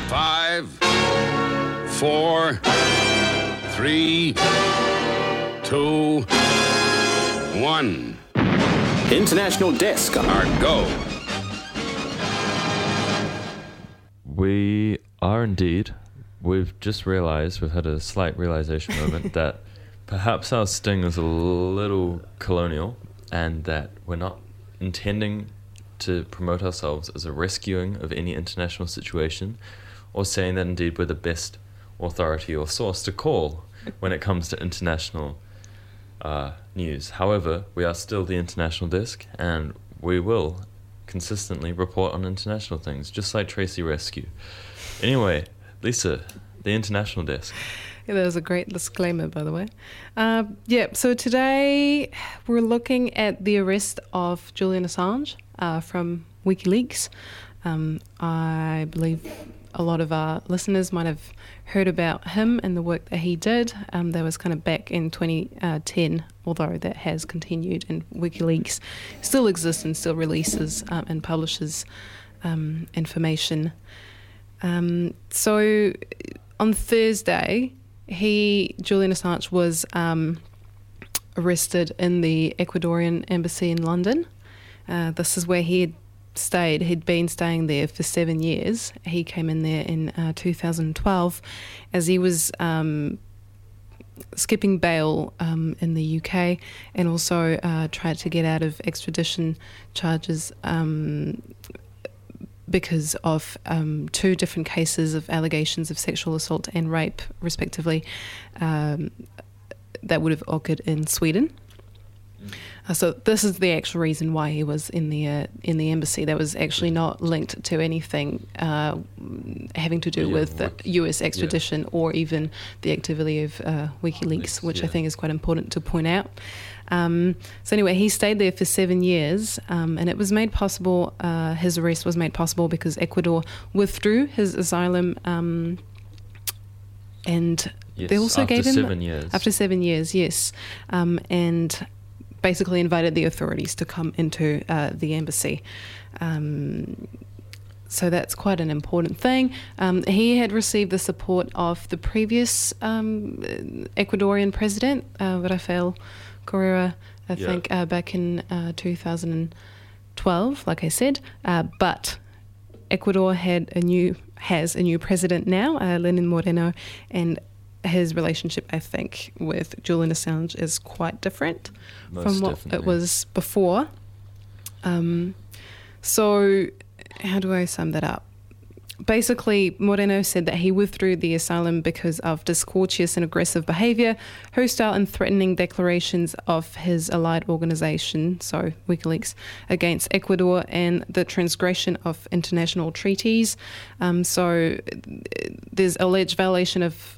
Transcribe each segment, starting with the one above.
5, 4, 3, 2, 1. International Desk. Our go. We are indeed. We've just realised, we've had a slight realisation moment that perhaps our sting is a little colonial and that we're not intending to promote ourselves as a rescuing of any international situation or saying that indeed we're the best authority or source to call when it comes to international news. However, we are still the International Desk and we will consistently report on international things, just like Tracy Rescue. Anyway, Lisa, the International Desk. Yeah, that was a great disclaimer, by the way. So today we're looking at the arrest of Julian Assange from WikiLeaks. I believe a lot of our listeners might have heard about him and the work that he did. That was kind of back in 2010, although that has continued, and WikiLeaks still exists and still releases and publishes information. So on Thursday, Julian Assange was arrested in the Ecuadorian embassy in London. This is where he had stayed. He'd been staying there for 7 years. He came in there in 2012 as he was skipping bail in the UK and also tried to get out of extradition charges because of two different cases of allegations of sexual assault and rape, respectively, that would have occurred in Sweden. So this is the actual reason why he was in the embassy. That was actually not linked to anything having to do with the US extradition or even the activity of WikiLeaks, which I think is quite important to point out. So anyway, he stayed there for 7 years, and it was made possible, his arrest was made possible because Ecuador withdrew his asylum, and they also gave him... After 7 years, yes. And basically invited the authorities to come into the embassy. So that's quite an important thing. He had received the support of the previous Ecuadorian president, Rafael Correa, I think, back in 2012, like I said. But Ecuador has a new president now, Lenin Moreno, and his relationship, I think, with Julian Assange is quite different from what it was before. So how do I sum that up? Basically, Moreno said that he withdrew the asylum because of discourteous and aggressive behaviour, hostile and threatening declarations of his allied organisation, so WikiLeaks, against Ecuador and the transgression of international treaties. So there's alleged violation of...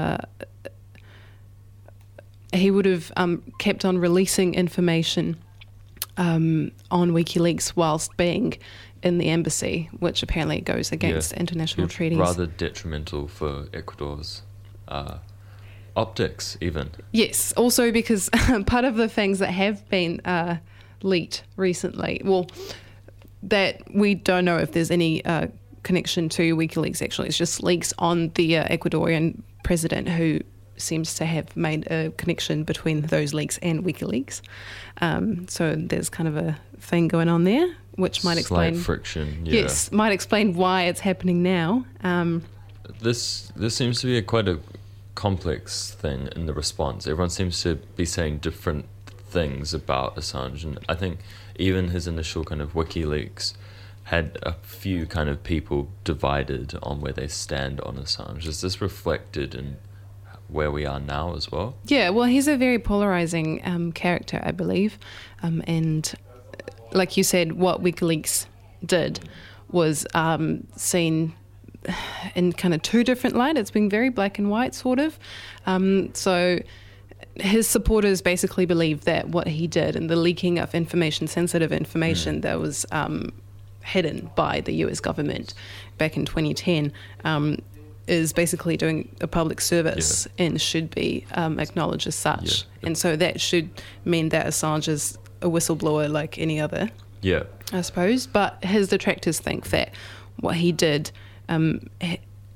he would have kept on releasing information on WikiLeaks whilst being in the embassy, which apparently goes against international treaties. Rather detrimental for Ecuador's optics, even. Yes, also because part of the things that have been leaked recently, well, that we don't know if there's any connection to WikiLeaks, actually. It's just leaks on the Ecuadorian president who seems to have made a connection between those leaks and WikiLeaks. So there's kind of a thing going on there, which might explain... Slight friction, Yes, might explain why it's happening now. This seems to be quite a complex thing in the response. Everyone seems to be saying different things about Assange, and I think even his initial kind of WikiLeaks had a few kind of people divided on where they stand on Assange. Is this reflected in where we are now as well? Yeah, well, he's a very polarizing character, I believe. And like you said, what WikiLeaks did was seen in kind of two different light. It's been very black and white, sort of. So his supporters basically believe that what he did and the leaking of information, sensitive information that was hidden by the US government back in 2010, is basically doing a public service and should be acknowledged as such. And so that should mean that Assange is a whistleblower like any other, I suppose. But his detractors think that what he did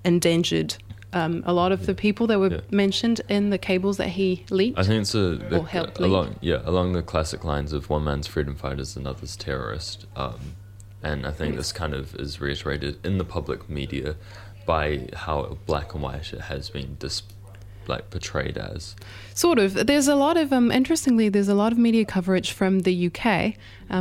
endangered a lot of the people that were mentioned in the cables that he leaked. I think it's helped leak. along the classic lines of one man's freedom fighter is another's terrorist, and I think this kind of is reiterated in the public media by how black and white it has been portrayed as. Sort of. There's a lot of interestingly, there's a lot of media coverage from the UK.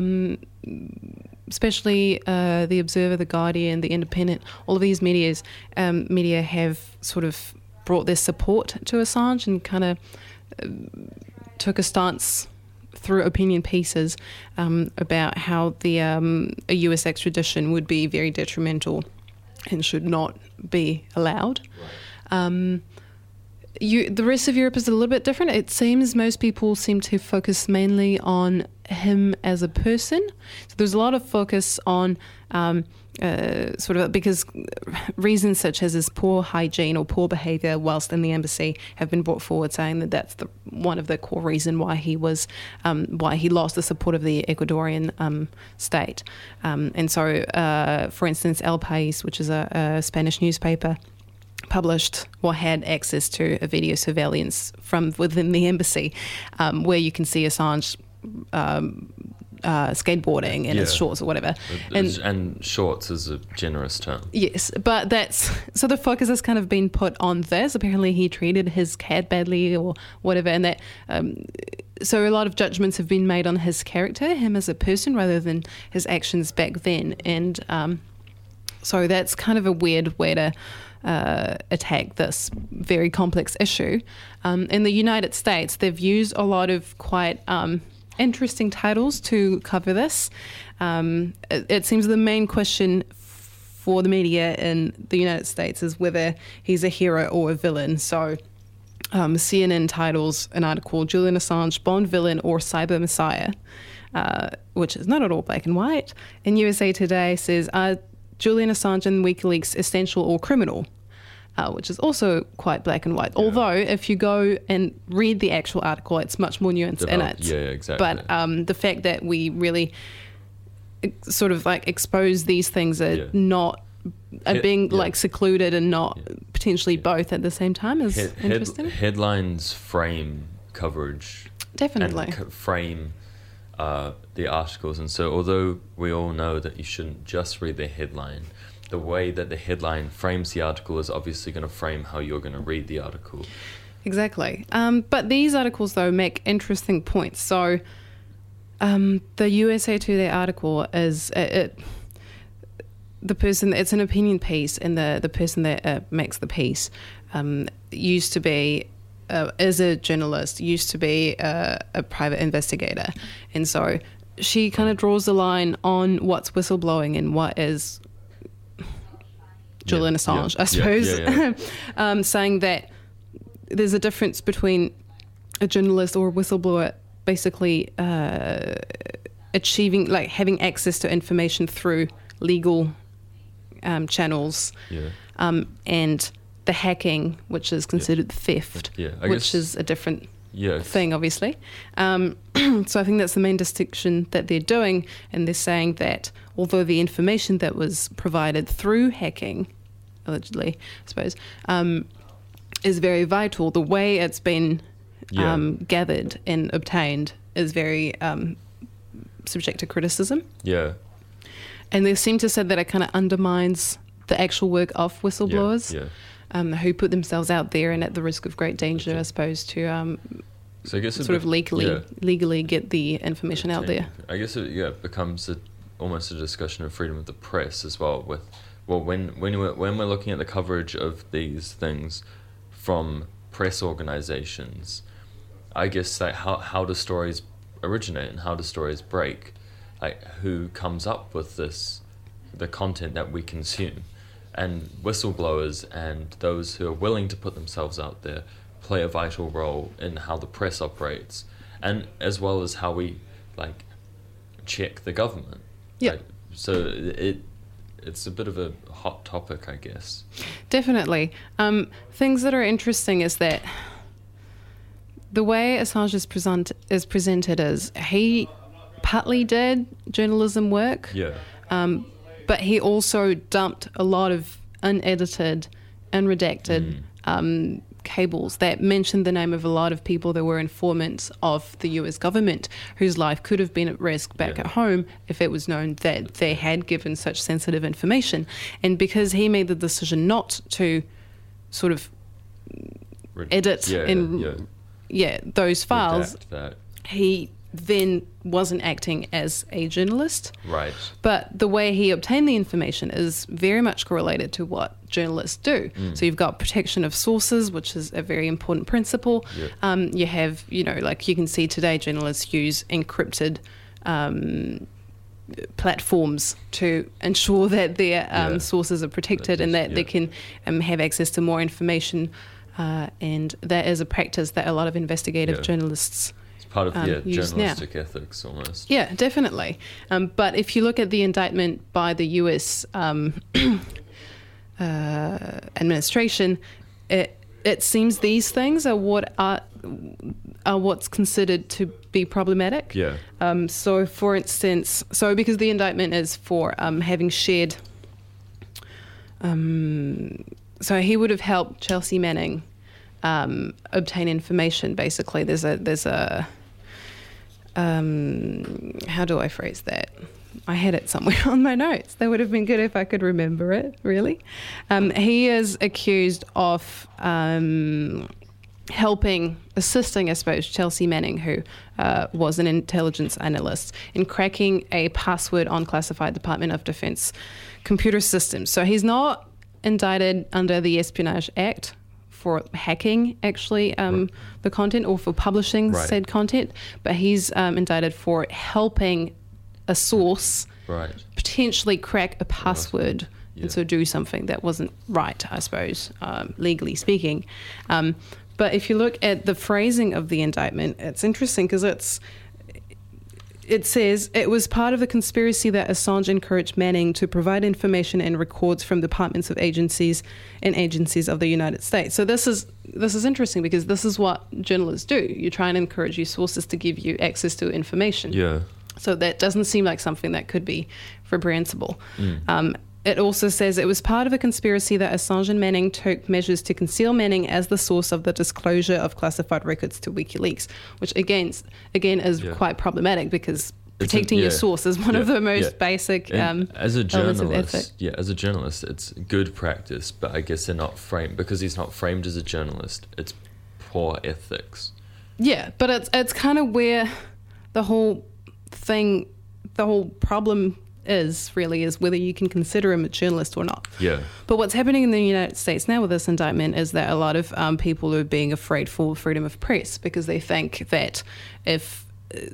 Especially the Observer, the Guardian, the Independent, all of these media have sort of brought their support to Assange and kind of took a stance through opinion pieces about how a US extradition would be very detrimental and should not be allowed. Right. The rest of Europe is a little bit different. It seems most people seem to focus mainly on him as a person. So there's a lot of focus on sort of because reasons such as his poor hygiene or poor behaviour whilst in the embassy have been brought forward, saying that that's one of the core reason why he lost the support of the Ecuadorian state. And so, for instance, El País, which is a Spanish newspaper, published or had access to a video surveillance from within the embassy where you can see Assange skateboarding in his shorts or whatever. And shorts is a generous term. Yes, but so the focus has kind of been put on this. Apparently he treated his cat badly or whatever, and that so a lot of judgments have been made on his character, him as a person, rather than his actions back then. And so that's kind of a weird way to attack this very complex issue. In the United States, they've used a lot of quite interesting titles to cover this. It seems the main question for the media in the United States is whether he's a hero or a villain. So CNN titles an article, Julian Assange, Bond villain or cyber messiah, which is not at all black and white. And USA Today says, Julian Assange and WikiLeaks essential or criminal, which is also quite black and white. Yeah. Although if you go and read the actual article, it's much more nuanced in it. Yeah, exactly. But the fact that we really sort of expose these things are being secluded and not potentially both at the same time is interesting. Headlines frame coverage. Definitely. And frame the articles, and so although we all know that you shouldn't just read the headline, the way that the headline frames the article is obviously going to frame how you're going to read the article. Exactly. But these articles, though, make interesting points. So the USA Today article is the person, it's an opinion piece, and the person that makes the piece used to be is a journalist, used to be a private investigator. And so she kind of draws the line on what's whistleblowing and what is Julian Assange, I suppose, saying that there's a difference between a journalist or a whistleblower basically achieving, having access to information through legal channels, and the hacking, which is considered theft, which is a different thing, obviously. So I think that's the main distinction that they're doing, and they're saying that although the information that was provided through hacking, allegedly, I suppose, is very vital, the way it's been gathered and obtained is very subject to criticism. Yeah. And they seem to say that it kind of undermines the actual work of whistleblowers. Who put themselves out there and at the risk of great danger, I suppose, to so I guess legally get the information out there. I guess it becomes almost a discussion of freedom of the press as well. When we're looking at the coverage of these things from press organizations, I guess how do stories originate and how do stories break? Who comes up with the content that we consume? And whistleblowers and those who are willing to put themselves out there play a vital role in how the press operates, and as well as how we check the government. Yeah. So it's a bit of a hot topic, I guess. Definitely. Things that are interesting is that the way Assange is presented is he partly did journalism work. Yeah. But he also dumped a lot of unedited unredacted cables that mentioned the name of a lot of people that were informants of the US government whose life could have been at risk back at home if it was known that they had given such sensitive information. And because he made the decision not to sort of edit those files, he then wasn't acting as a journalist. Right. But the way he obtained the information is very much correlated to what journalists do. So you've got protection of sources, which is a very important principle. Yep. You have, like you can see today, journalists use encrypted platforms to ensure that their sources are protected and that they can have access to more information. And that is a practice that a lot of investigative journalists part of journalistic now. Ethics almost. Yeah, definitely. But if you look at the indictment by the US administration, it seems these things are what's considered to be problematic. Yeah. So, for instance, because the indictment is for having shared. So he would have helped Chelsea Manning obtain information. Basically, there's a how do I phrase that? I had it somewhere on my notes. That would have been good if I could remember it, really. He is accused of assisting, I suppose, Chelsea Manning, who was an intelligence analyst, in cracking a password on classified Department of Defense computer systems. So he's not indicted under the Espionage Act for hacking, actually, the content or for publishing said content, but he's indicted for helping a source potentially crack a password and so do something that wasn't right, I suppose, legally speaking. But if you look at the phrasing of the indictment, it's interesting because it says it was part of the conspiracy that Assange encouraged Manning to provide information and records from departments of agencies and agencies of the United States. So this is interesting because this is what journalists do. You try and encourage your sources to give you access to information. Yeah. So that doesn't seem like something that could be reprehensible. It also says it was part of a conspiracy that Assange and Manning took measures to conceal Manning as the source of the disclosure of classified records to WikiLeaks, which again is quite problematic because protecting your source is one of the most basic as a elements of ethic. As a journalist, it's good practice, but I guess they're not framed because he's not framed as a journalist. It's poor ethics. Yeah, but it's kind of where the whole problem is whether you can consider him a journalist or not. Yeah. But what's happening in the United States now with this indictment is that a lot of people are being afraid for freedom of press because they think that if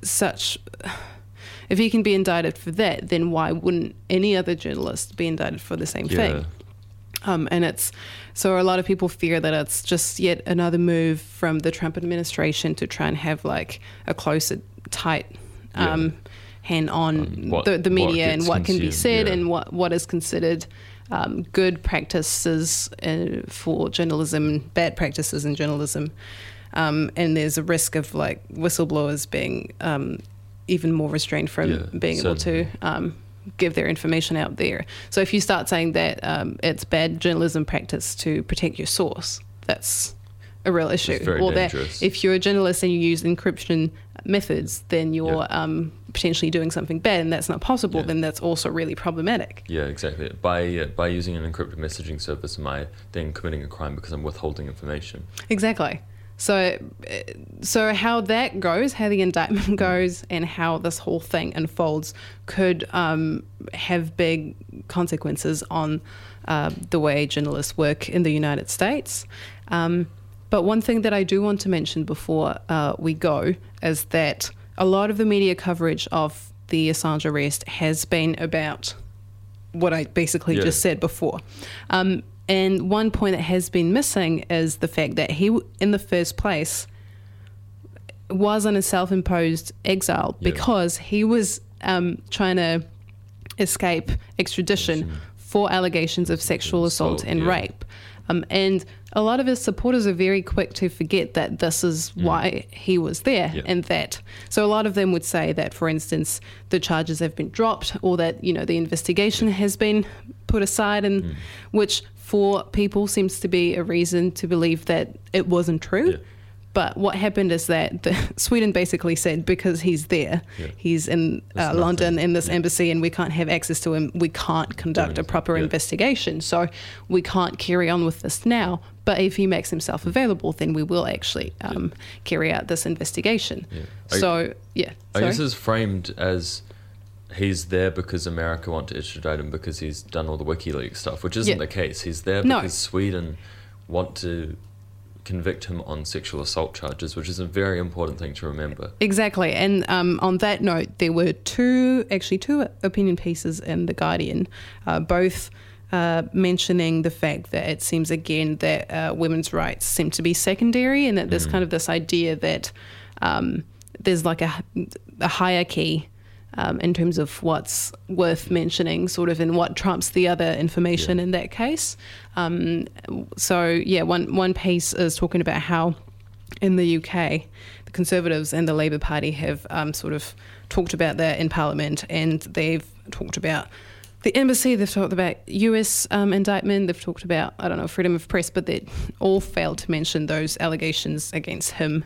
he can be indicted for that, then why wouldn't any other journalist be indicted for the same thing? And so a lot of people fear that it's just yet another move from the Trump administration to try and have like a closer, tight hand on the media and what can be said and what is considered good practices for journalism, bad practices in journalism. And there's a risk of like whistleblowers being even more restrained from being able to give their information out there. So if you start saying that it's bad journalism practice to protect your source, that's a real issue. Or dangerous. That if you're a journalist and you use encryption methods, then you're potentially doing something bad, and that's not possible. Then that's also really problematic. Yeah, exactly. By using an encrypted messaging service, am I then committing a crime because I'm withholding information? Exactly. So how that goes, how the indictment goes, and how this whole thing unfolds could have big consequences on the way journalists work in the United States. But one thing that I do want to mention before we go is that a lot of the media coverage of the Assange arrest has been about what I basically just said before. And one point that has been missing is the fact that he, in the first place, was on a self-imposed exile because he was trying to escape extradition for allegations of sexual assault and rape. And a lot of his supporters are very quick to forget that this is why he was there and that. So a lot of them would say that, for instance, the charges have been dropped or that, the investigation has been put aside, and which for people seems to be a reason to believe that it wasn't true. Yeah. But what happened is that Sweden basically said, because he's there, he's in London in this embassy, and we can't have access to him, we can't conduct a proper investigation. So we can't carry on with this now. But if he makes himself available, then we will actually carry out this investigation. I I guess it's framed as he's there because America want to extradite him because he's done all the WikiLeaks stuff, which isn't the case. He's there because Sweden want to convict him on sexual assault charges, which is a very important thing to remember. Exactly. And on that note, there were two opinion pieces in The Guardian, both mentioning the fact that it seems again that women's rights seem to be secondary, and that there's kind of this idea that there's like a hierarchy in terms of what's worth mentioning, sort of, and what trumps the other information in that case. One piece is talking about how in the UK, the Conservatives and the Labour Party have sort of talked about that in Parliament, and they've talked about the embassy, they've talked about US indictment, they've talked about, freedom of press, but they all failed to mention those allegations against him.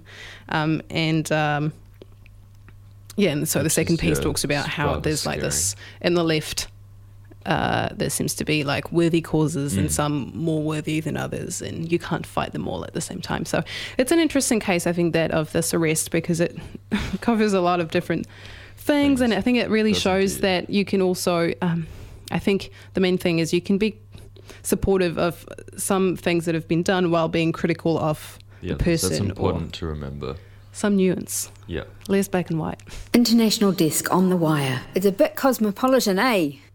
And so the second piece talks about how there's like this in the left, there seems to be like worthy causes and some more worthy than others, and you can't fight them all at the same time. So it's an interesting case, I think, that of this arrest, because it covers a lot of different things, and I think it really shows that you can also, I think the main thing is you can be supportive of some things that have been done while being critical of the person. That's important to remember. Some nuance. Yeah. Less black and white. International Desk on the Wire. It's a bit cosmopolitan, eh?